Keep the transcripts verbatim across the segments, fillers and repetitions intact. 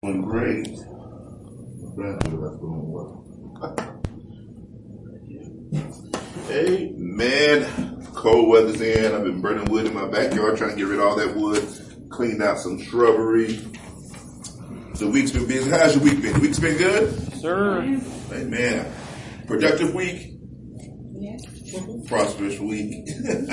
Doing great. My grandmother that's doing well. Hey man, cold weather's in. I've been burning wood in my backyard trying to get rid of all that wood. Cleaned out some shrubbery. The week's been busy. How's your week been? The week's been good? Sir. Hey man. Productive week? Yes. Prosperous week.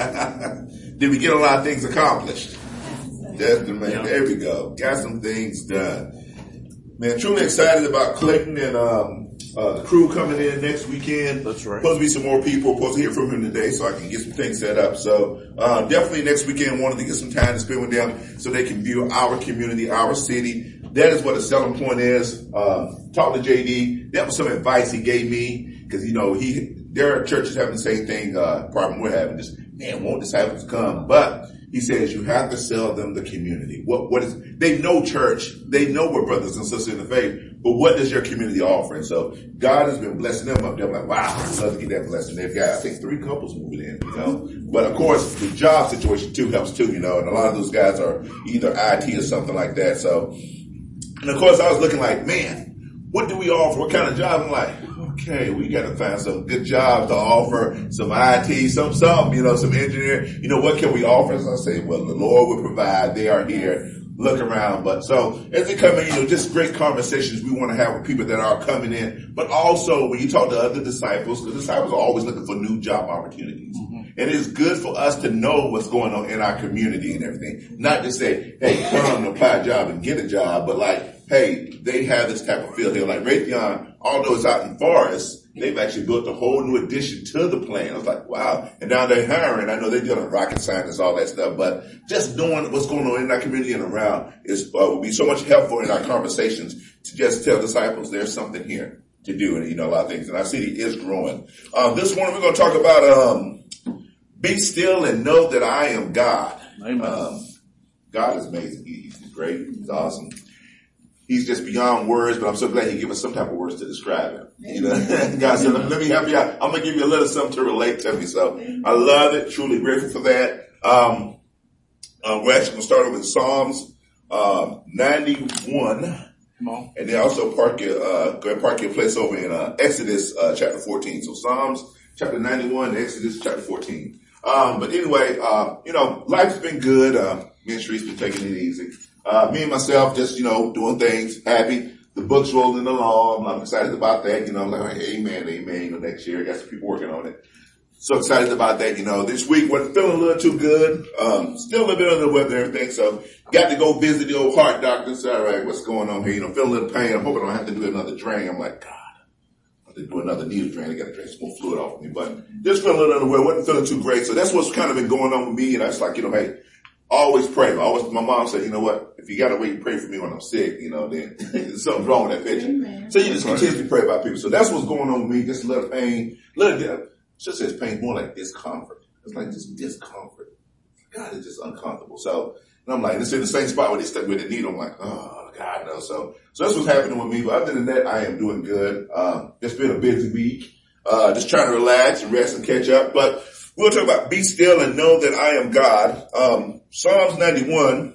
Did we get a lot of things accomplished? That's the man. There we go. Got some things done. Man, truly excited about Clayton and um, uh, the crew coming in next weekend. That's right. Supposed to be some more people. Supposed to hear from him today so I can get some things set up. So uh, definitely next weekend wanted to get some time to spend with them so they can view our community, our city. That is what the selling point is. Um, talked to J D. That was some advice he gave me because, you know, he there are churches having the same thing, uh, problem we're having. Just, man, won't disciples come? But he says you have to sell them the community. What, what is, they know church. They know we're brothers and sisters in the faith, but what does your community offer? And so God has been blessing them up there. I'm like, wow, I'd love to get that blessing. They've got, I think, three couples moving in, you know, but of course the job situation too helps too, you know, and a lot of those guys are either I T or something like that. So, and of course I was looking like, man, what do we offer? What kind of job? I'm like, okay, we got to find some good jobs to offer, some I T, some, some, you know, some engineer. You know, what can we offer? As I say, well, the Lord will provide. They are here. Look around. But so as they come in, you know, just great conversations we want to have with people that are coming in. But also when you talk to other disciples, the disciples are always looking for new job opportunities. Mm-hmm. And it's good for us to know what's going on in our community and everything. Not just say, hey, come and apply a job and get a job, but like, hey, they have this type of feel here. Like Raytheon, although it's out in Forest, they've actually built a whole new addition to the plant. I was like, wow. And now they're hiring. I know they're doing rocket science, all that stuff, but just knowing what's going on in our community and around is, uh, will be so much helpful in our conversations to just tell disciples there's something here to do. And, you know, a lot of things. And our city is growing. Um, this morning we're going to talk about, um, be still and know that I am God. Amen. Um, God is amazing. He's great. He's awesome. He's just beyond words, but I'm so glad he gave us some type of words to describe him. You know, God said, let me help you out. I'm going to give you a little something to relate to me. So I love it. Truly grateful for that. Um, uh, we're actually going to start over with Psalms, um, ninety-one. Come on. And then also park your, uh, go and park your place over in, uh, Exodus, uh, chapter fourteen. So Psalms chapter ninety-one, Exodus chapter fourteen. Um, but anyway, uh, you know, life's been good. Uh, ministry's been taking it easy. Uh, me and myself just, you know, doing things, happy. The book's rolling along. I'm excited about that. You know, I'm like, amen, amen. You know, next year, got some people working on it. So excited about that. You know, this week wasn't feeling a little too good. Um, still a little bit under the weather and everything. So got to go visit the old heart doctor. So, all right, what's going on here? You know, feeling a little pain. I'm hoping I don't have to do another drain. I'm like, God, I have to do another needle drain. I got to drain some more fluid off of me. But just feeling a little under the weather. Wasn't feeling too great. So that's what's kind of been going on with me. And I was like, you know, hey, always pray. Always, my mom said, you know what? If you got to wait and pray for me when I'm sick, you know, then something's wrong with that picture. Amen. So you just continuously pray about people. So that's what's going on with me. Just a little pain, little bit. It just says pain, more like discomfort. It's like just discomfort. God, it's just uncomfortable. So, and I'm like, it's in the same spot where they stuck with the needle. I'm like, oh God, no. So, so that's what's happening with me. But other than that, I am doing good. Um, it's been a busy week. Uh, just trying to relax and rest and catch up. But we'll talk about be still and know that I am God. Um, Psalms ninety-one.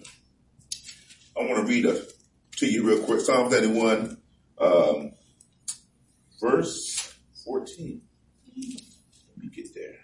I want to read it to you real quick. Psalms ninety-one, um, verse fourteen. Let me get there.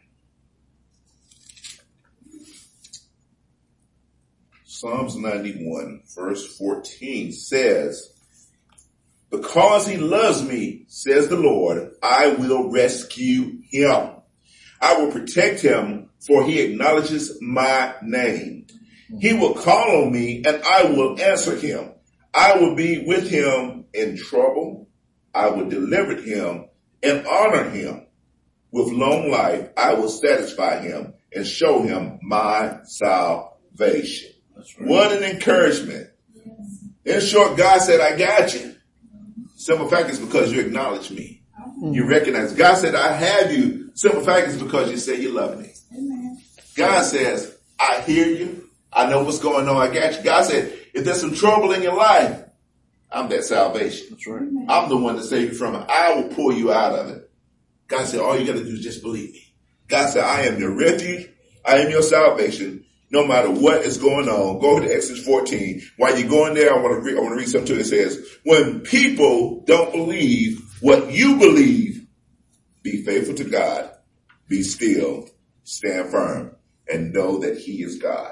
Psalms ninety-one, verse fourteen says, because he loves me, says the Lord, I will rescue him. I will protect him, for he acknowledges my name. He will call on me, and I will answer him. I will be with him in trouble. I will deliver him and honor him. With long life, I will satisfy him and show him my salvation. That's right. What an encouragement. In short, God said, I got you. Simple fact is because you acknowledge me. You recognize. God said, I have you. Simple fact is because you say you love me. Amen. God says, I hear you. I know what's going on. I got you. God said, if there's some trouble in your life, I'm that salvation. That's right. I'm the one to save you from it. I will pull you out of it. God said, all you got to do is just believe me. God said, I am your refuge. I am your salvation. no matter what is going on. Go to Exodus fourteen. While you're going there, I want to read, I want to read something to you. It says, when people don't believe what you believe, be faithful to God, be still, stand firm, and know that he is God.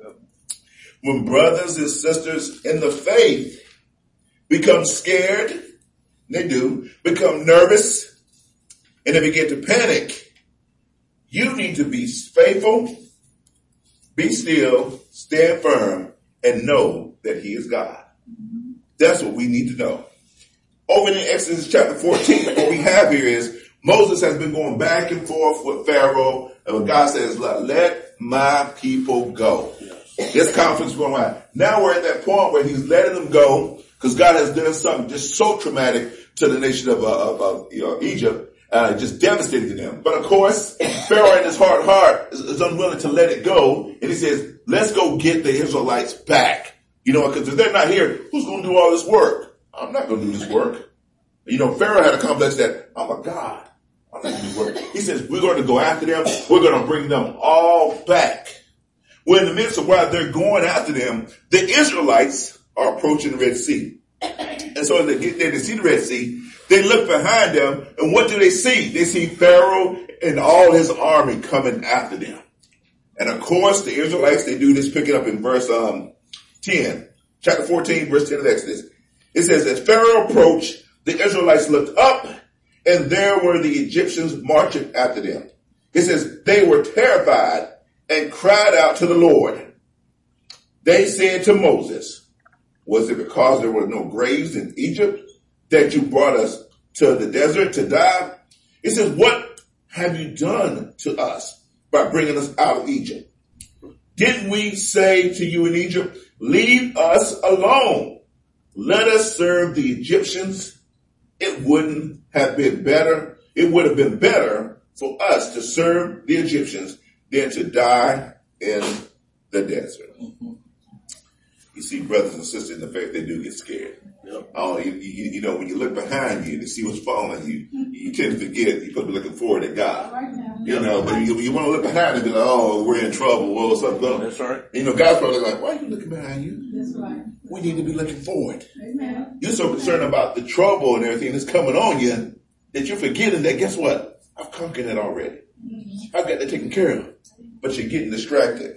When brothers and sisters in the faith become scared, they do, become nervous, and they begin to panic, you need to be faithful, be still, stand firm, and know that he is God. That's what we need to know. Over in Exodus chapter fourteen, what we have here is Moses has been going back and forth with Pharaoh, and when God says, let my people go. This conflict's going on. Now we're at that point where he's letting them go because God has done something just so traumatic to the nation of, uh, of, of you know, Egypt, uh, just devastating them. But of course, Pharaoh in his hard heart is, is unwilling to let it go, and he says, let's go get the Israelites back. You know, because if they're not here, who's going to do all this work? I'm not going to do this work. You know, Pharaoh had a complex that I'm a god. I'm not going to do this work. He says, we're going to go after them. We're going to bring them all back. Well, in the midst of while they're going after them, the Israelites are approaching the Red Sea. And so as they get there to see the Red Sea, they look behind them, and what do they see? They see Pharaoh and all his army coming after them. And of course, the Israelites, they do this, pick it up in verse um, ten, chapter fourteen, verse ten of Exodus. It says, as Pharaoh approached, the Israelites looked up, and there were the Egyptians marching after them. It says, they were terrified and cried out to the Lord. They said to Moses, was it because there were no graves in Egypt that you brought us to the desert to die? It says, what have you done to us by bringing us out of Egypt? Didn't we say to you in Egypt, leave us alone? Let us serve the Egyptians. It wouldn't have been better. It would have been better for us to serve the Egyptians than to die in the desert. Mm-hmm. You see, brothers and sisters in the faith, they do get scared. Yep. Oh, you, you, you know, when you look behind you to see what's following you, you tend to forget you're supposed to be looking forward to God. Right now. You know, but you, you want to look behind and be like, oh, we're in trouble. Well, what's up, going? That's right. You know, God's probably like, why are you looking behind you? That's right. We need to be looking forward. Amen. You're so concerned about the trouble and everything that's coming on you that you're forgetting that, guess what? I've conquered it already. Mm-hmm. I've got that taken care of. But you're getting distracted.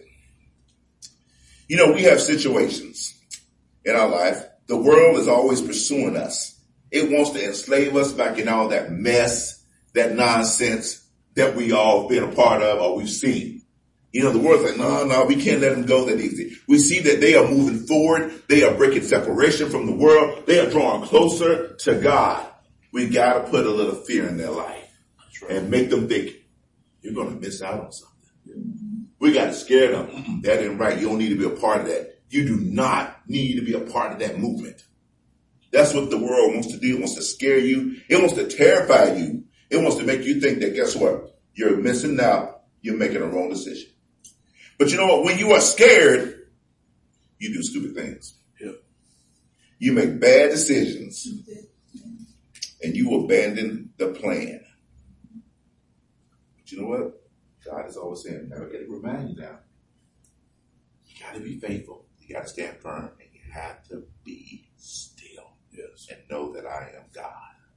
You know, we have situations in our life. The world is always pursuing us. It wants to enslave us back in all that mess, that nonsense that we all been a part of or we've seen. You know, the world's like, no, no, we can't let them go that easy. We see that they are moving forward. They are breaking separation from the world. They are drawing closer to God. We got to put a little fear in their life and make them think you're going to miss out on something. We got to scare them. Mm-mm, that ain't right. You don't need to be a part of that. You do not need to be a part of that movement. That's what the world wants to do. It wants to scare you. It wants to terrify you. It wants to make you think that, guess what? You're missing out. You're making a wrong decision. But you know what? When you are scared, you do stupid things. Yeah. You make bad decisions and you abandon the plan. But you know what? God is always saying, I got to remind you now. You got to be faithful. You got to stand firm, and you have to be still. Yes. And know that I am God.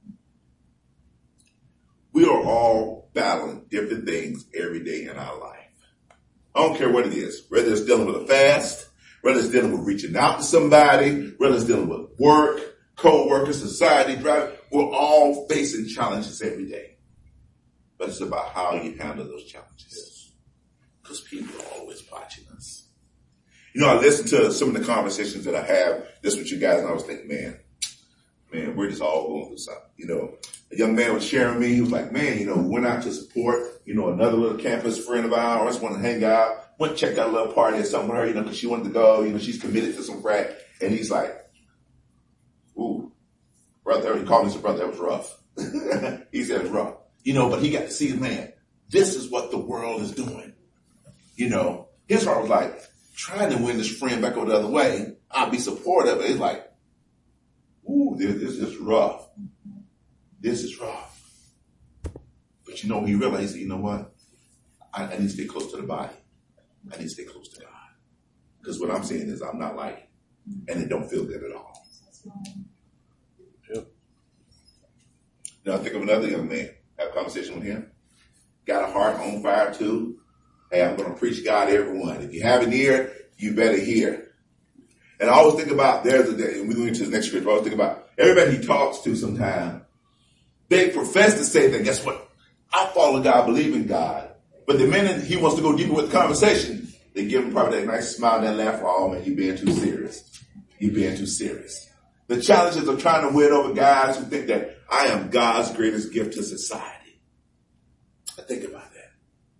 We are all battling different things every day in our life. I don't care what it is, whether it's dealing with a fast, whether it's dealing with reaching out to somebody, whether it's dealing with work, co-workers, society, driving. We're all facing challenges every day. But it's about how you handle those challenges. Because people are always watching us. You know, I listen to some of the conversations that I have just with you guys, and I was thinking, man, man, we're just all going through something. You know, a young man was sharing me. He was like, man, you know, we went out to support, you know, another little campus friend of ours, wanted to hang out, went and checked out a little party or something with her, you know, because she wanted to go. You know, she's committed to some frat. And he's like, ooh, brother, he called me, said, brother, that was rough. He said it's rough. You know, but he got to see, man, this is what the world is doing. You know, his heart was like, trying to win this friend back over the other way. I'll be supportive. It's like, ooh, this, this is rough. This is rough. But you know, he realized, you know what? I, I need to stay close to the body. I need to stay close to God. Because what I'm saying is I'm not like it. And it don't feel good at all. Yep. Now I think of another young man. Have a conversation with him. Got a heart on fire too. Hey, I'm going to preach God everyone. If you have an ear, you better hear. And I always think about, there's a day, and we're going to the next scripture, I always think about everybody he talks to sometimes, they profess to say that, guess what? I follow God, believe in God. But the minute he wants to go deeper with the conversation, they give him probably that nice smile, that laugh, oh man, you're being too serious. You're being too serious. The challenges of trying to win over guys who think that I am God's greatest gift to society. I think about that.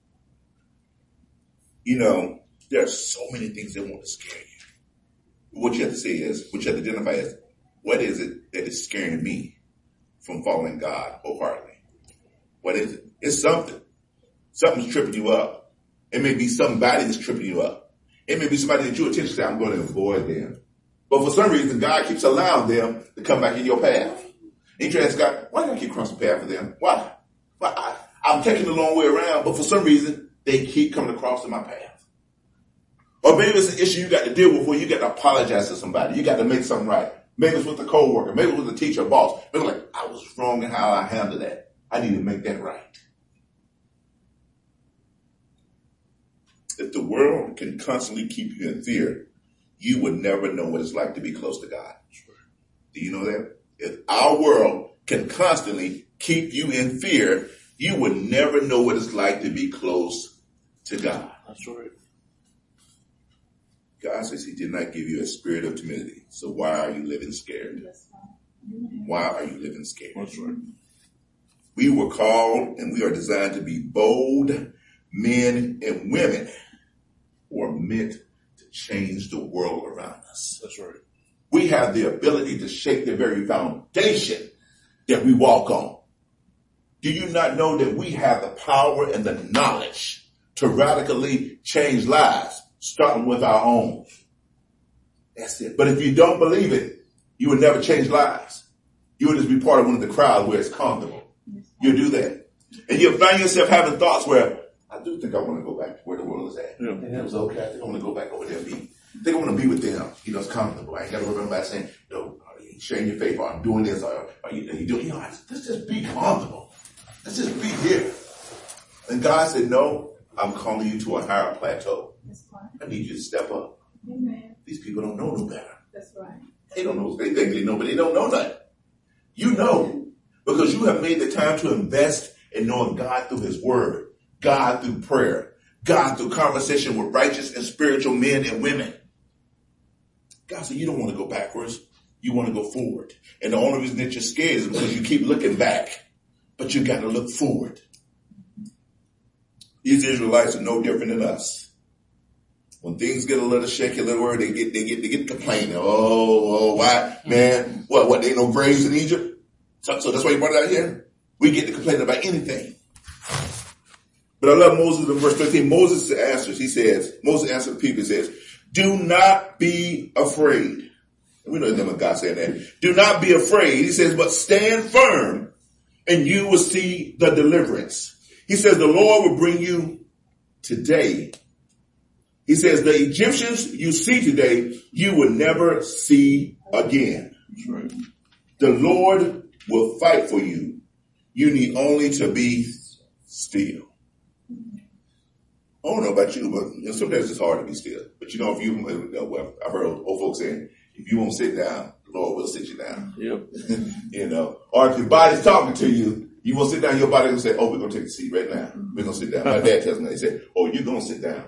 You know, there are so many things that want to scare you. What you have to say is, what you have to identify is, what is it that is scaring me from following God wholeheartedly? What is it? It's something. Something's tripping you up. It may be somebody that's tripping you up. It may be somebody that you attention to. I'm going to avoid them. But for some reason, God keeps allowing them to come back in your path. And you ask God, why do I keep crossing the path of them? Why? Why? I, I'm taking the long way around, but for some reason, they keep coming across in my path. Or maybe it's an issue you got to deal with where you got to apologize to somebody. You got to make something right. Maybe it's with a coworker. Maybe it's with a teacher or boss. Maybe like, I was wrong in how I handled that. I need to make that right. If the world can constantly keep you in fear, you would never know what it's like to be close to God. Do you know that? If our world can constantly keep you in fear, you would never know what it's like to be close to God. That's right. God says he did not give you a spirit of timidity. So why are you living scared? Why are you living scared? That's right. We were called and we are designed to be bold men and women who are meant to change the world around us. That's right. We have the ability to shake the very foundation that we walk on. Do you not know that we have the power and the knowledge to radically change lives, starting with our own? That's it. But if you don't believe it, you will never change lives. You will just be part of one of the crowds where it's comfortable. You'll do that. And you'll find yourself having thoughts where, I do think I want to go back to where the world is at. Yeah. And that was okay. I think I want to go back over there and be. I think I want to be with them. You know, it's comfortable. I ain't got to remember about saying, you know, are you sharing your faith, or I'm doing this, or are you, are you doing, you know, let's just be comfortable. Let's just be here. And God said, no, I'm calling you to a higher plateau. I need you to step up. Amen. These people don't know no better. That's right. They don't know. They think they know, but they don't know nothing. You know, because you have made the time to invest in knowing God through his word, God through prayer, God through conversation with righteous and spiritual men and women. God said, you don't want to go backwards. You want to go forward. And the only reason that you're scared is because you keep looking back, but you got to look forward. These Israelites are no different than us. When things get a little shaky, a little worried, they get, they get, they get complaining. Oh, oh, why, man? What, what, there ain't no graves in Egypt? So, so that's why you brought it out here? We get to complain about anything. But I love Moses in verse thirteen. Moses answers, he says, Moses answered the people, he says, do not be afraid. We know them when God said that. Do not be afraid. He says, but stand firm and you will see the deliverance. He says, the Lord will bring you today. He says, the Egyptians you see today, you will never see again. That's right. The Lord will fight for you. You need only to be still. I don't know about you, but you know, sometimes it's hard to be still. But you know, if you, well, I've heard old folks saying, if you won't sit down, the Lord will sit you down. Yep. You know, or if your body's talking to you, you won't sit down, your body will say, oh, we're going to take a seat right now. We're going to sit down. My dad tells me, he said, oh, you're going to sit down.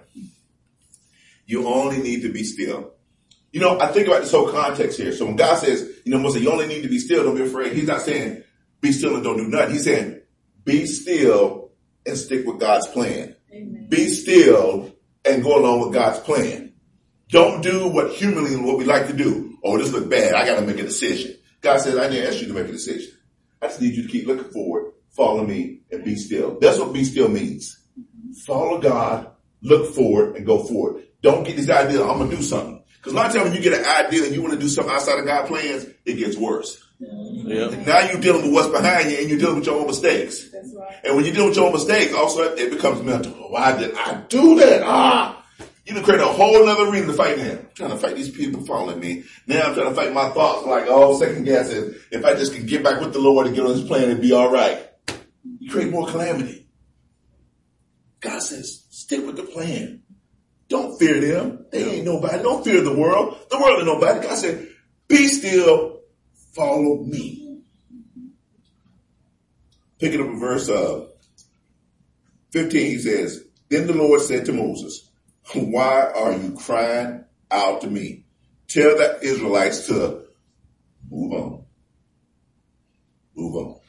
You only need to be still. You know, I think about this whole context here. So when God says, you know, Moses, you only need to be still, don't be afraid. He's not saying be still and don't do nothing. He's saying be still and stick with God's plan. Amen. Be still and go along with God's plan. Don't do what humanly what we like to do. Oh, this looks bad. I got to make a decision. God says, I didn't ask you to make a decision. I just need you to keep looking forward, follow me, and be still. That's what be still means. Follow God, look forward, and go forward. Don't get this idea, I'm going to do something. Because a lot of times when you get an idea and you want to do something outside of God's plans, it gets worse. Yeah. And now you're dealing with what's behind you and you're dealing with your own mistakes. That's right. And when you deal with your own mistakes, also it becomes mental. Why did I do that? Ah, You can create a whole other reason to fight him. I'm trying to fight these people following me. Now I'm trying to fight my thoughts. Like, oh, second guessing. If I just can get back with the Lord and get on his plan, it'd be all right. You create more calamity. God says, stick with the plan. Don't fear them. They ain't nobody. Don't fear the world. The world ain't nobody. God said, be still, follow me. Picking up in verse uh, fifteen, he says, then the Lord said to Moses, why are you crying out to me? Tell the Israelites to move on. Move on.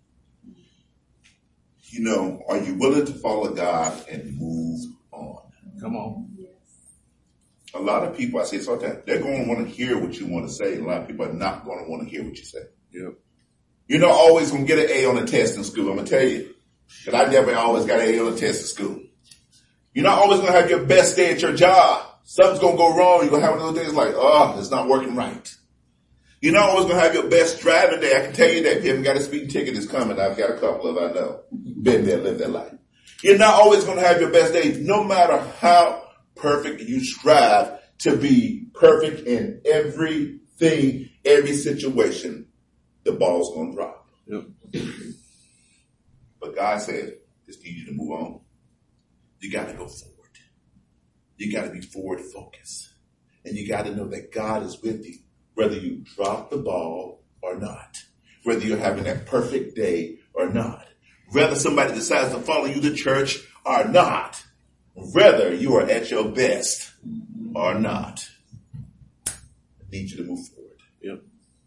You know, are you willing to follow God and move on? Come on. A lot of people, I say this all the time, they're going to want to hear what you want to say. A lot of people are not going to want to hear what you say. Yep. You're not always going to get an A on a test in school. I'm going to tell you. Because I never always got an A on a test in school. You're not always going to have your best day at your job. Something's going to go wrong. You're going to have one of those days like, oh, it's not working right. You're not always going to have your best driving day. I can tell you that. If you haven't got a speeding ticket, it's coming. I've got a couple of, I know. Been there, lived that life. You're not always going to have your best day, no matter how perfect you strive to be perfect in everything, every situation. The ball's going to drop. Yep. But God said, just need you to move on. You got to go forward. You got to be forward focused. And you got to know that God is with you, whether you drop the ball or not, whether you're having that perfect day or not, whether somebody decides to follow you to church or not, whether you are at your best or not. I need you to move forward. Yep.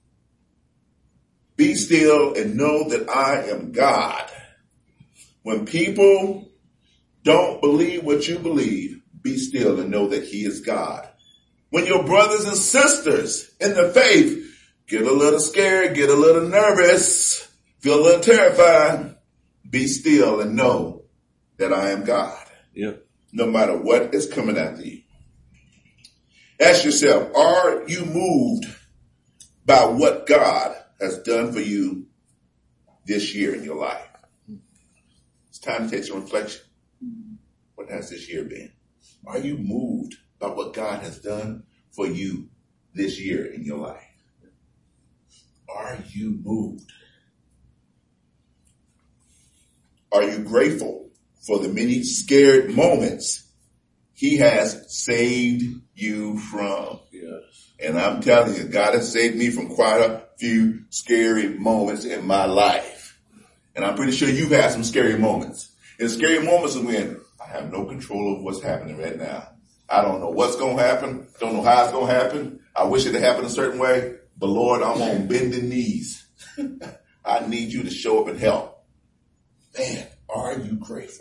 Be still and know that I am God. When people don't believe what you believe, be still and know that he is God. When your brothers and sisters in the faith get a little scared, get a little nervous, feel a little terrified, be still and know that I am God. Yep. No matter what is coming after you. Ask yourself, are you moved by what God has done for you this year in your life? It's time to take some reflection. What has this year been? Are you moved by what God has done for you this year in your life? Are you moved? Are you grateful for the many scared moments he has saved you from? Yes. And I'm telling you, God has saved me from quite a few scary moments in my life. And I'm pretty sure you've had some scary moments. And scary moments are when I have no control of what's happening right now. I don't know what's going to happen. Don't know how it's going to happen. I wish it had happened a certain way. But Lord, I'm on bending knees. I need you to show up and help. Man, are you grateful?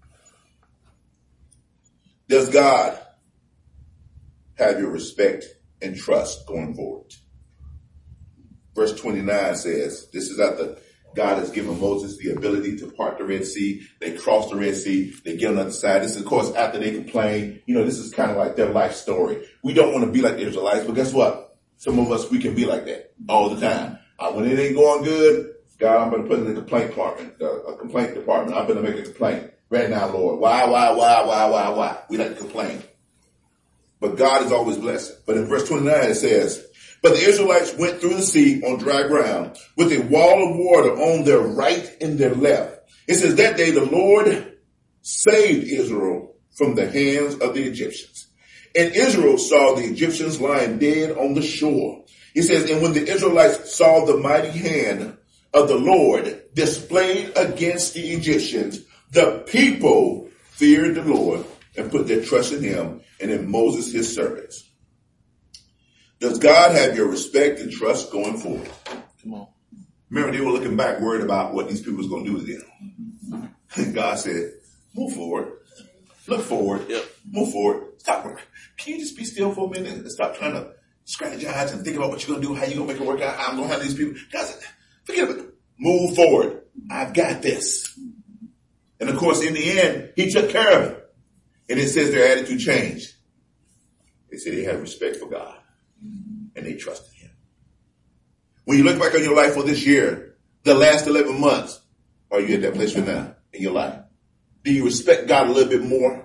Does God have your respect and trust going forward? Verse twenty-nine says, this is after God has given Moses the ability to part the Red Sea. They cross the Red Sea. They get on the other side. This is, of course, after they complain. You know, this is kind of like their life story. We don't want to be like the Israelites, but guess what? Some of us, we can be like that all the time. Uh, when it ain't going good, God, I'm going to put it in the complaint department, uh, a complaint department. I'm going to make a complaint right now, Lord. Why, why, why, why, why, why? We like to complain. But God is always blessing. But in verse twenty-nine, it says, but the Israelites went through the sea on dry ground with a wall of water on their right and their left. It says that day the Lord saved Israel from the hands of the Egyptians. And Israel saw the Egyptians lying dead on the shore. It says, and when the Israelites saw the mighty hand of the Lord displayed against the Egyptians, the people feared the Lord and put their trust in him and in Moses, his servants. Does God have your respect and trust going forward? Come on. Remember, they were looking back, worried about what these people was going to do to them. And God said, move forward. Look forward. Yep. Move forward. Stop. Can you just be still for a minute and stop trying to strategize and think about what you're going to do, how you're going to make it work out, how I'm going to have these people? God said, forget it. Move forward. I've got this. And of course, in the end, he took care of it. And it says their attitude changed. They said they had respect for God. And they trusted him. When you look back on your life for this year, the last eleven months, are you at that place right now in your life? Do you respect God a little bit more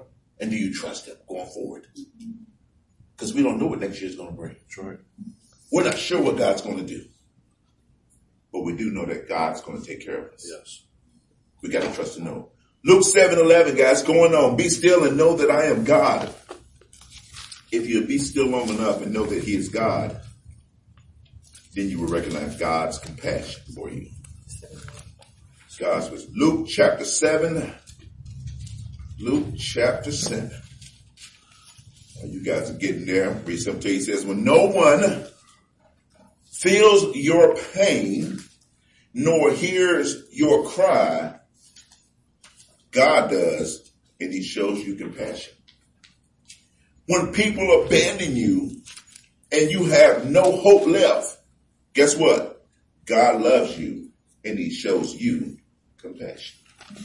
And do you trust him going forward? Because we don't know what next year is going to bring. Sure. We're not sure what God's going to do. But we do know that God's going to take care of us. Yes. We got to trust and know. Luke seven eleven, guys, going on. Be still and know that I am God. If you be still long enough and know that he is God, then you will recognize God's compassion for you. God's was Luke chapter seven. Luke chapter seven. You guys are getting there. Read something to you. He says, when no one feels your pain, nor hears your cry, God does, and he shows you compassion. When people abandon you and you have no hope left, guess what? God loves you and he shows you compassion.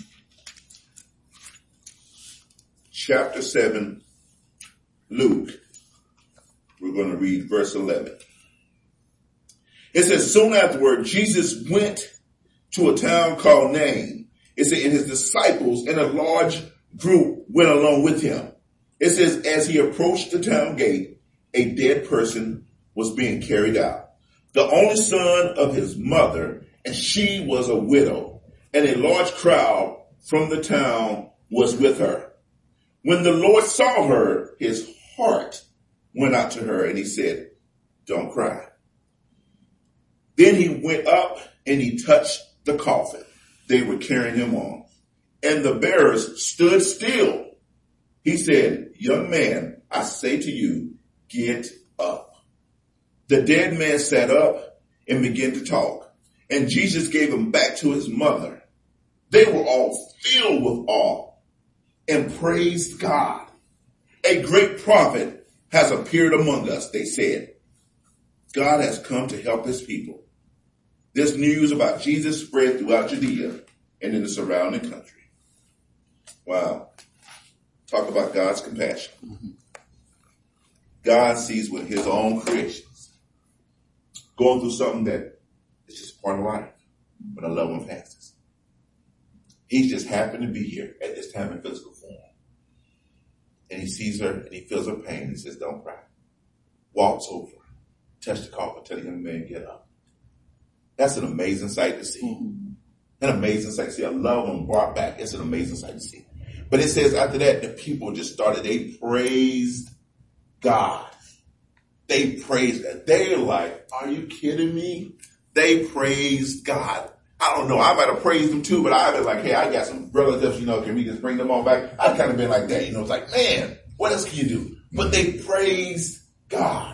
Chapter seven, Luke. We're going to read verse eleven. It says, soon afterward, Jesus went to a town called Nain. It said, and his disciples and a large group went along with him. It says, as he approached the town gate, a dead person was being carried out, the only son of his mother, and she was a widow, and a large crowd from the town was with her. When the Lord saw her, his heart went out to her, and he said, don't cry. Then he went up and he touched the coffin they were carrying him on, and the bearers stood still. He said, young man, I say to you, get up. The dead man sat up and began to talk, and Jesus gave him back to his mother. They were all filled with awe and praised God. A great prophet has appeared among us, they said. God has come to help his people. This news about Jesus spread throughout Judea and in the surrounding country. Wow. Talk about God's compassion. Mm-hmm. God sees with his own creations going through something that is just part of life when a loved one passes. He's just happened to be here at this time in physical form. And he sees her and he feels her pain. He says, don't cry. Walks over, touch the coffin, tell the young man, get up. That's an amazing sight to see. Mm-hmm. An amazing sight to see. A loved one brought back. It's an amazing sight to see. But it says after that, the people just started, they praised God. They praised God. They're like, are you kidding me? They praised God. I don't know. I might have praised them too, but I've been like, hey, I got some relatives, you know, can we just bring them on back? I've kind of been like that, you know, it's like, man, what else can you do? But they praised God.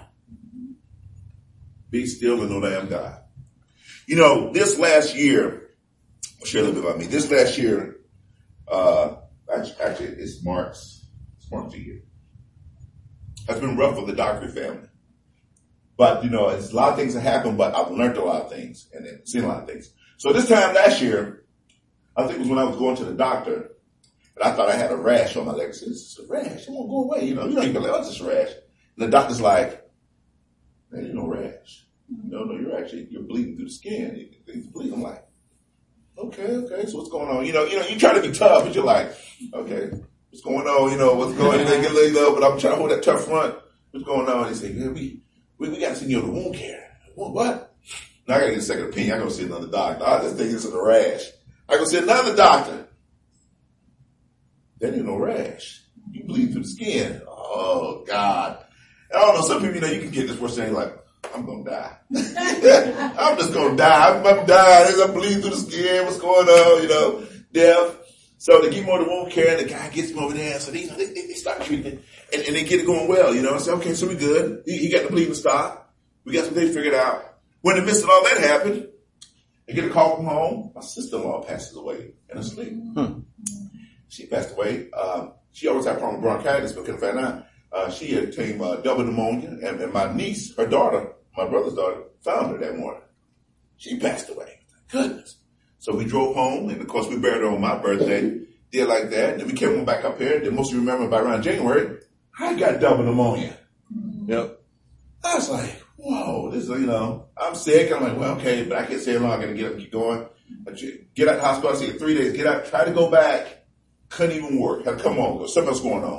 Be still and know that I am God. You know, this last year, I'll share a little bit about me. This last year, uh, actually, actually it's March, it's March a year. It's been rough for the Dockery family. But, you know, it's a lot of things that happen, but I've learned a lot of things and then seen a lot of things. So this time last year, I think it was when I was going to the doctor, and I thought I had a rash on my leg. I said, it's a rash. It won't go away. You know, you don't even know it's just a rash. And the doctor's like, man, you're no rash. No, no, you're actually, you're bleeding through the skin. It's bleeding. I'm like, okay, okay, so what's going on? You know, you know, you try to be tough, but you're like, okay, what's going on? You know, what's going on? They get laid up, but I'm trying to hold that tough front. What's going on? They say, yeah, we, we, we got to send you to wound care. What? Now I got to get a second opinion. I got to see another doctor. I just think it's a rash. I go see another doctor. That ain't no rash. You bleed through the skin. Oh, God. I don't know. Some people, you know, you can get this person saying like, I'm going to die. I'm just going to die. I'm going to die. I'm bleeding through the skin. What's going on? You know, death. So they give him over to wound care, and the guy gets him over there. So they, you know, they, they start treating it, and, and they get it going well. You know, I say, okay, so we good. He, he got the bleeding stop. We got some things figured out. When in the midst of all that happened, I get a call from home. My sister-in-law passes away in her sleep. Hmm. She passed away. Um, she always had a problem with bronchitis, but couldn't find out. Uh, she had taken uh, double pneumonia, and, and my niece, her daughter, my brother's daughter, found her that morning. She passed away. Goodness. So we drove home, and of course we buried her on my birthday. Did like that. And then we came back up here. Then most of you remember by around January, I got double pneumonia. Yep. I was like, whoa, this is, you know, I'm sick. I'm like, well, okay, but I can't stay long. I got to get up and keep going. Get out of the hospital. I say three days. Get out. Try to go back. Couldn't even work. Had to come on. Something else going on.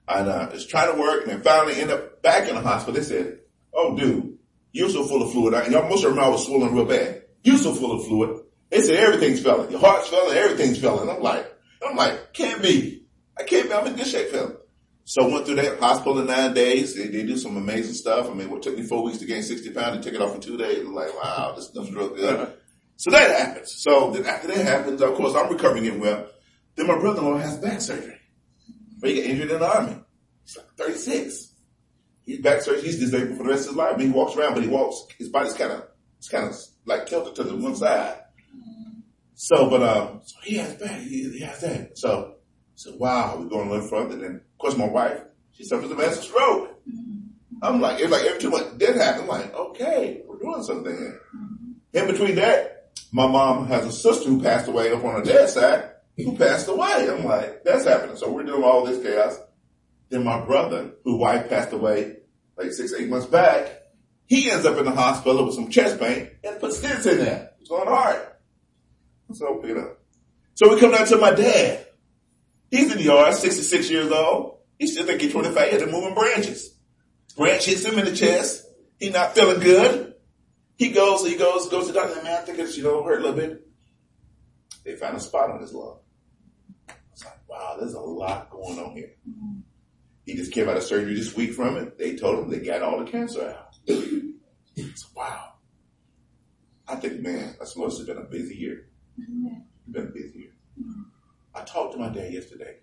And uh, was trying to work, and then finally ended up back in the hospital. They said, "Oh, dude, you're so full of fluid." And y'all most of them I was swollen real bad. You're so full of fluid. They said everything's failing. Your heart's failing, everything's failing. I'm like, I'm like, can't be. I can't be. I'm in good shape, failing. So I went through that hospital in nine days. They, they do some amazing stuff. I mean, it took me four weeks to gain sixty pounds and took it off in two days. I'm like, wow, this stuff's real good. So that happens. So then after that happens, of course, I'm recovering it well. Then my brother-in-law has back surgery. But he got injured in the army. He's like thirty-six. He's back surgery. He's disabled for the rest of his life. But he walks around, but he walks. His body's kind of, it's kind of like tilted to the one side. So, but, um, so he has back. He, he has that. So, So, wow, we're going a little further. Then, of course, my wife, she suffers a massive stroke. I'm like, it's like every two months that happens. I'm like, okay, we're doing something here. In between that, my mom has a sister who passed away up on her dad's side who passed away. I'm like, that's happening. So we're doing all this chaos. Then my brother, whose wife passed away like six, eight months back, he ends up in the hospital with some chest pain and put stents in there. It's going hard. So, you know. So we come down to my dad. He's in the yard, sixty-six years old. He still think he's twenty-five. He had to moving branches. Branch hits him in the chest. He's not feeling good. He goes, he goes, goes to the doctor. Man, I think it's, you know, hurt a little bit. They found a spot on his lung. I was like, wow, there's a lot going on here. He just came out of surgery this week from it. They told him they got all the cancer out. So, wow. I think, man, that's supposed to have been a busy year. It's been a busy year. I talked to my dad yesterday.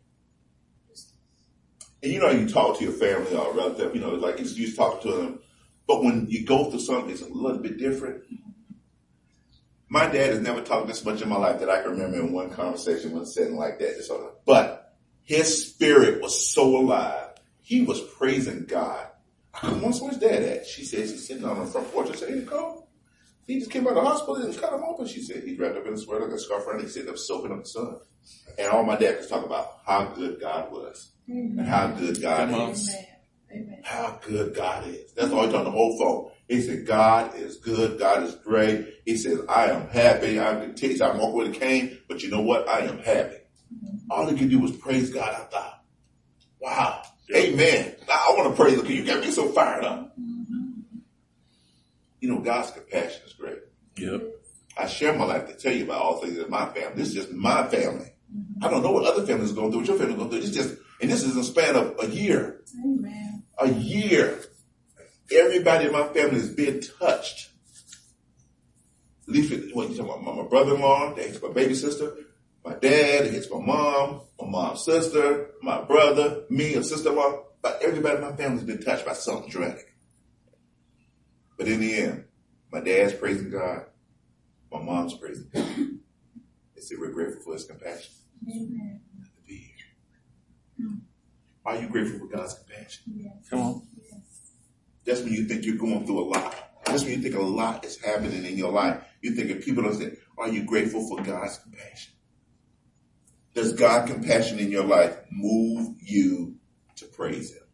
And you know, you talk to your family or relative, you know, like you just talking to them. But when you go through something, it's a little bit different. My dad has never talked this much in my life that I can remember in one conversation when sitting like that. Sort of. But his spirit was so alive. He was praising God. I couldn't what's where's dad at? She says he's sitting on the front porch. I said, hey, Nicole. He just came out of the hospital and cut him open. She said he's wrapped up in a sweater, like a scarf around. He's sitting up soaking up the sun. And all my dad was talking about how good God was. Amen. And how good God Amen. Is. Amen. How good God is. That's all he told the whole phone. He said, God is good. God is great. He said, I am happy. I'm content. I'm walking with a cane, but you know what? I am happy. Mm-hmm. All he could do was praise God. I thought, wow. Amen. I, I want to praise him. You got me so fired up. Mm-hmm. You know, God's compassion is great. Yep. I share my life to tell you about all things in my family. This is just my family. Mm-hmm. I don't know what other families are going through, what your family's going through. It's just, and this is a span of a year. Amen. A year. Everybody in my family has been touched. At least with, what you talking about, my, my brother-in-law, that hits my baby sister, my dad, it hits my mom, my mom's sister, my brother, me, a sister-in-law. But everybody in my family has been touched by something dramatic. But in the end, my dad's praising God. My mom's praising God. They say we're grateful for his compassion. Amen. To be here. Mm. Are you grateful for God's compassion? Yes. Come on. Yes. That's when you think you're going through a lot. That's when you think a lot is happening in your life. You think if people don't say, are you grateful for God's compassion? Does God's compassion in your life move you to praise him?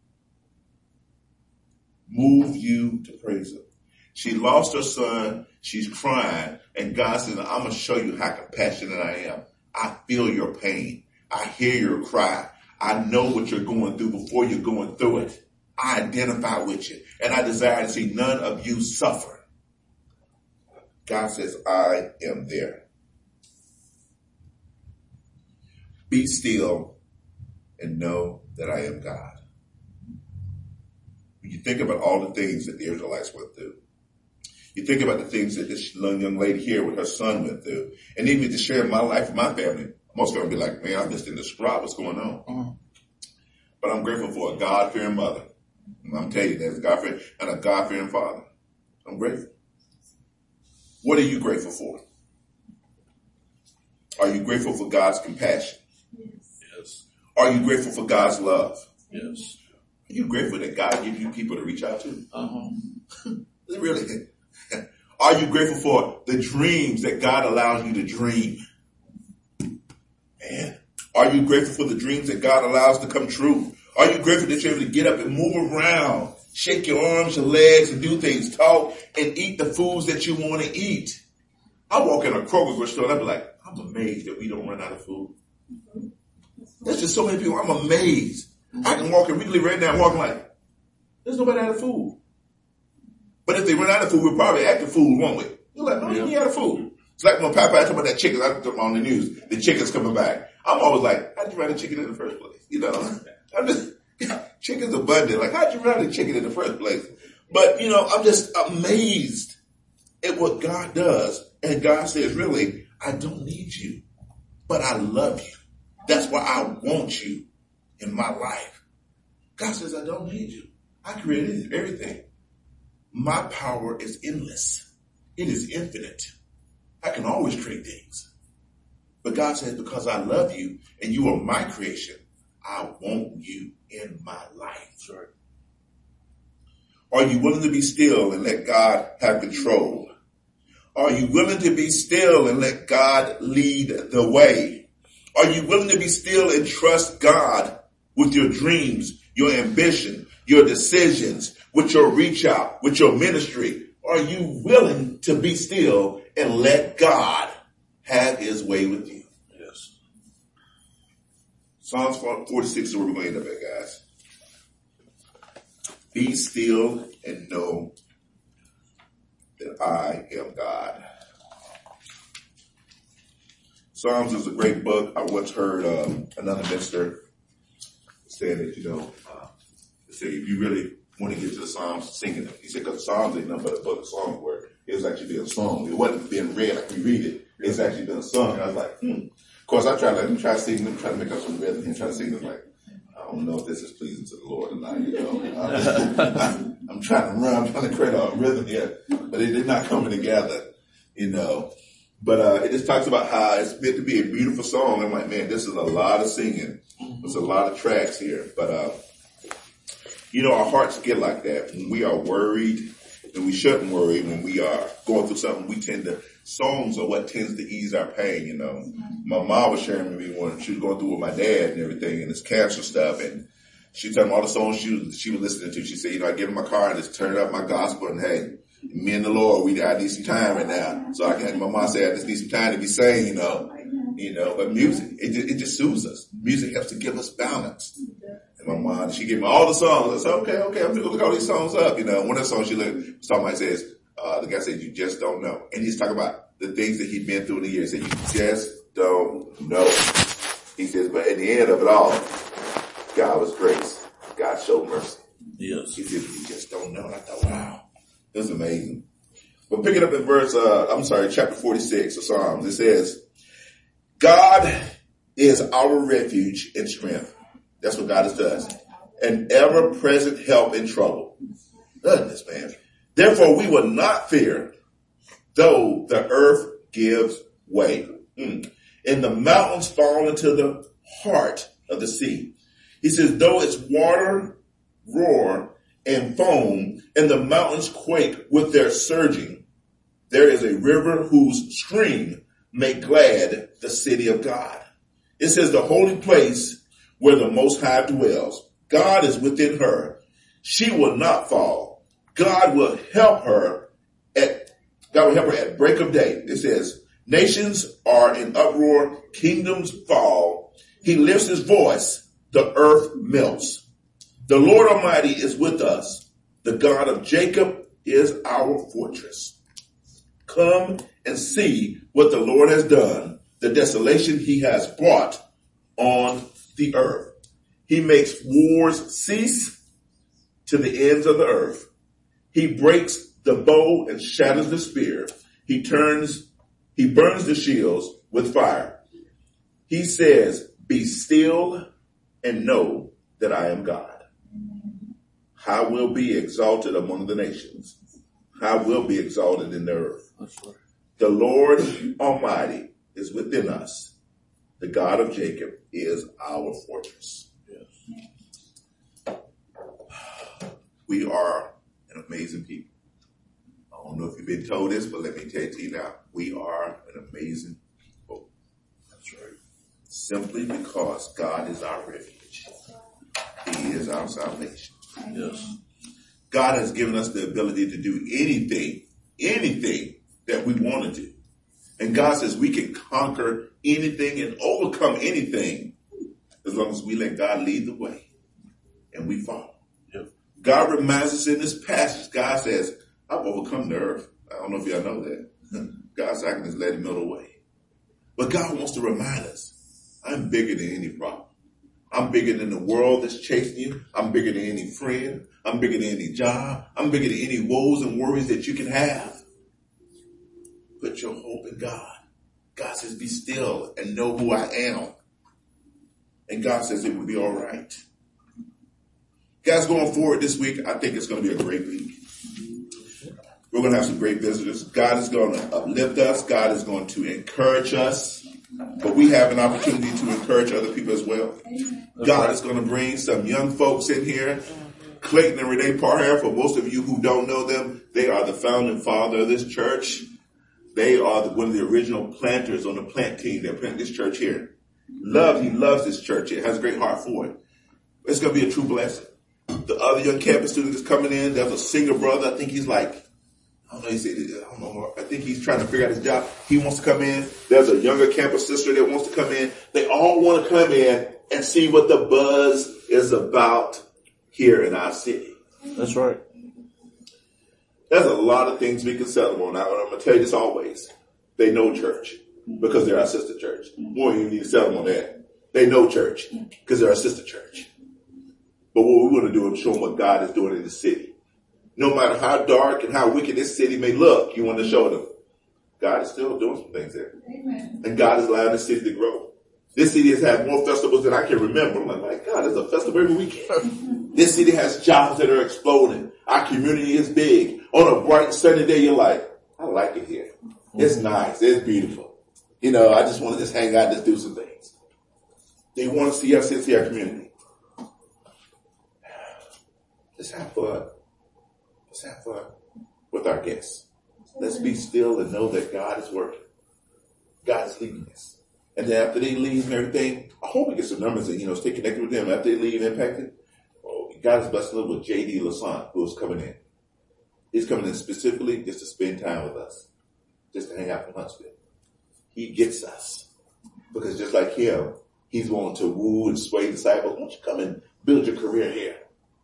Move you to praise him. She lost her son. She's crying. And God says, I'm going to show you how compassionate I am. I feel your pain. I hear your cry. I know what you're going through before you're going through it. I identify with you. And I desire to see none of you suffer. God says, I am there. Be still and know that I am God. When you think about all the things that the Israelites went through, you think about the things that this young lady here with her son went through, and even to share my life with my family, most of them be like, man, I'm just in distraught. What's going on? Mm-hmm. But I'm grateful for a God-fearing mother. And I'm telling you, there's a God-fearing and a God-fearing father. I'm grateful. What are you grateful for? Are you grateful for God's compassion? Yes. Yes. Are you grateful for God's love? Yes. Are you grateful that God gives you people to reach out to? Uh-huh. Really? Are you grateful for the dreams that God allows you to dream? Man. Are you grateful for the dreams that God allows to come true? Are you grateful that you're able to get up and move around, shake your arms, your legs, and do things, talk, and eat the foods that you want to eat? I walk in a Kroger store and I'll be like, I'm amazed that we don't run out of food. There's just so many people. I'm amazed. I can walk in Wrigley right now and walk like, there's nobody out of food. But if they run out of food, we'll probably act the food, won't we? You're like, no, you out of food. It's like when Popeye talking about that chicken, I talking on the news, the chicken's coming back. I'm always like, how'd you run a chicken in the first place? You know, I'm just, chicken's abundant. Like, how'd you run a chicken in the first place? But, you know, I'm just amazed at what God does. And God says, really, I don't need you, but I love you. That's why I want you in my life. God says, I don't need you. I created everything. My power is endless. It is infinite. I can always create things. But God says, because I love you and you are my creation, I want you in my life. Sure. Are you willing to be still and let God have control? Are you willing to be still and let God lead the way? Are you willing to be still and trust God with your dreams, your ambition, your decisions, with your reach out, with your ministry? Are you willing to be still and let God have his way with you? Yes. Psalms forty-six is where we're going to end up at, guys. Be still and know that I am God. Psalms is a great book. I once heard um, another minister saying that, you know, uh, say if you really want to get to the Psalms, singing them. He said, because the Psalms ain't nothing but a book of songs where it was actually being sung. It wasn't being read like we read it. It's actually being sung. And I was like, hmm. Of course, I try to, let me try to sing them, try to make up some rhythm and try to sing them like, I don't know if this is pleasing to the Lord or not, you know. I'm, I'm trying to run, I'm trying to create a rhythm here, but it did not come together, you know. But uh it just talks about how it's meant to be a beautiful song. I'm like, man, this is a lot of singing. There's a lot of tracks here. But, uh you know, our hearts get like that. When we are worried, and we shouldn't worry, when we are going through something, we tend to, songs are what tends to ease our pain, you know. My mom was sharing with me when she was going through with my dad and everything and this cancer stuff, and she told me all the songs she was, she was listening to. She said, you know, I get in my car and just turn up my gospel and hey, me and the Lord, we, I need some time right now. So I can, my mom said, I just need some time to be sane, you know, you know, but music, it just, it just soothes us. Music helps to give us balance. And my mom, she gave me all the songs. I said, okay, okay, I'm going to look all these songs up. You know, one of the songs she looked, somebody says, uh, the guy said, you just don't know. And he's talking about the things that he'd been through in the years. He said, you just don't know. He says, but at the end of it all, God was grace. God showed mercy. Yes. He said, you just don't know. And I thought, wow, this is amazing. But picking up in verse, uh, I'm sorry, chapter forty-six of Psalms, it says, God is our refuge and strength. That's what God has done. An ever-present help in trouble. Goodness, man. Therefore, we will not fear, though the earth gives way, mm. and the mountains fall into the heart of the sea. He says, though its water roar and foam, and the mountains quake with their surging, there is a river whose stream make glad the city of God. It says the holy place where the Most High dwells. God is within her. She will not fall. God will help her at, God will help her at break of day. It says, nations are in uproar, kingdoms fall. He lifts his voice, the earth melts. The Lord Almighty is with us. The God of Jacob is our fortress. Come and see what the Lord has done, the desolation he has brought on the earth. He makes wars cease to the ends of the earth. He breaks the bow and shatters the spear. He turns, he burns the shields with fire. He says, be still and know that I am God. I will be exalted among the nations. I will be exalted in the earth. The Lord Almighty is within us. The God of Jacob is our fortress. Yes. We are an amazing people. I don't know if you've been told this, but let me tell it to you now. We are an amazing people. That's right. Simply because God is our refuge. He is our salvation. Yes. God has given us the ability to do anything, anything that we want to do. And God says we can conquer anything and overcome anything as long as we let God lead the way. and we fall. Yep. God reminds us in this passage, God says, I've overcome the earth. I don't know if y'all know that. God said, I can just let it melt away. But God wants to remind us, I'm bigger than any problem. I'm bigger than the world that's chasing you. I'm bigger than any friend. I'm bigger than any job. I'm bigger than any woes and worries that you can have. Put your hope in God. God says, be still and know who I am. And God says it will be all right. Guys, going forward this week, I think it's going to be a great week. We're going to have some great visitors. God is going to uplift us. God is going to encourage us. But we have an opportunity to encourage other people as well. God is going to bring some young folks in here. Clayton and Renee Parham, for most of you who don't know them, they are the founding father of this church. They are the, one of the original planters on the plant team that planted this church here. Love, he loves this church. It has a great heart for it. It's going to be a true blessing. The other young campus student that's coming in, there's a singer brother. I think he's like, I don't know, he said, I don't know, I think he's trying to figure out his job. He wants to come in. There's a younger campus sister that wants to come in. They all want to come in and see what the buzz is about here in our city. That's right. There's a lot of things we can settle on. I'm going to tell you this always. They know church because they're our sister church. We don't even need to settle on that. They know church because they're our sister church. But what we want to do is show them what God is doing in the city. No matter how dark and how wicked this city may look, you want to show them God is still doing some things there. Amen. And God is allowing this city to grow. This city has had more festivals than I can remember. I'm like, my God, there's a festival every weekend. This city has jobs that are exploding. Our community is big. On a bright sunny day, you're like, I like it here. It's nice. It's beautiful. You know, I just want to just hang out and just do some things. They want to see us and see our community. Let's have fun. Let's have fun with our guests. Let's be still and know that God is working. God is leading us. And then after they leave and everything, I hope we get some numbers and, you know, stay connected with them. After they leave Impacted, oh, God is blessing us with J D Lassant, who is coming in. He's coming in specifically just to spend time with us, just to hang out in Huntsville. He gets us. Because just like him, he's wanting to woo and sway disciples. Why don't you come and build your career here?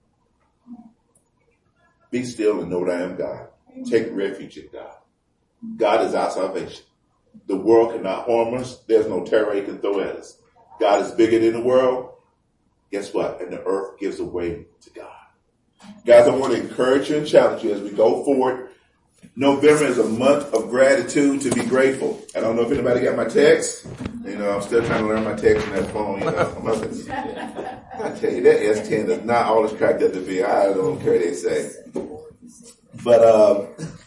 Be still and know that I am God. Take refuge in God. God is our salvation. The world cannot harm us. There's no terror he can throw at us. God is bigger than the world. Guess what? And the earth gives away to God. Guys, I want to encourage you and challenge you as we go forward. November is a month of gratitude to be grateful. I don't know if anybody got my text. You know, I'm still trying to learn my text on that phone. You know, I tell you, that S ten is not all it's cracked up to be. I don't care what they say. But um,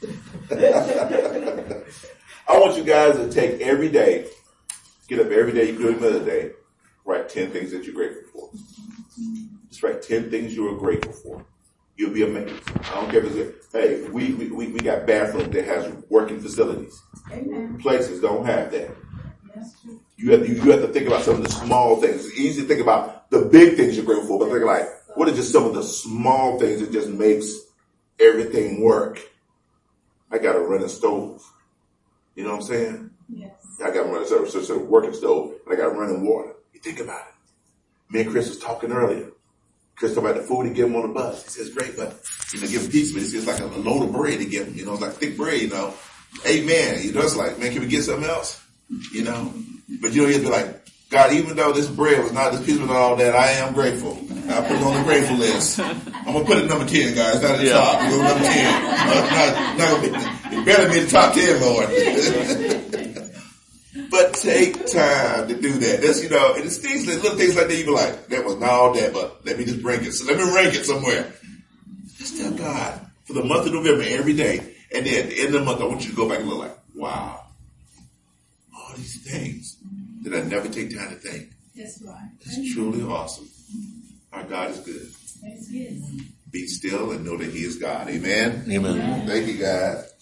I want you guys to take every day, get up every day, you do another day, write ten things that you're grateful for. Just write ten things you are grateful for. You'll be amazed. I don't care if it's, hey, we, we, we got bathrooms that has working facilities. Amen. Places don't have that. You have, to, you have to think about some of the small things. It's easy to think about the big things you're grateful for, but think like, what are just some of the small things that just makes everything work? I got a running stove. You know what I'm saying? Yes. I got a running stove, so it's a working stove, and I got running water. You think about it. Me and Chris was talking earlier. Chris talked about the food he gave him on the bus. He says, great, but, you know, give him pizza, but he says like a, a load of bread to give him, you know, it's like thick bread, you know. Hey, man, you know, it's like, man, can we get something else? You know? But you know, he'd be like, God, even though this bread was not, this pizza was not all that, I am grateful. I put it on the grateful list. I'm going to put it number ten, guys, not at the yeah. top. It's number ten. Not, not gonna be, it better be the top ten, Lord. But take time to do that. That's, you know, and it's things, little things like that, you be like, that was not all that, but let me just bring it. So let me rank it somewhere. Just tell God for the month of November every day. And then at the end of the month, I want you to go back and look like, wow, all these things that I never take time to think. That's right. It's truly awesome. Our God is good. Be still and know that he is God. Amen. Amen. Thank you, God.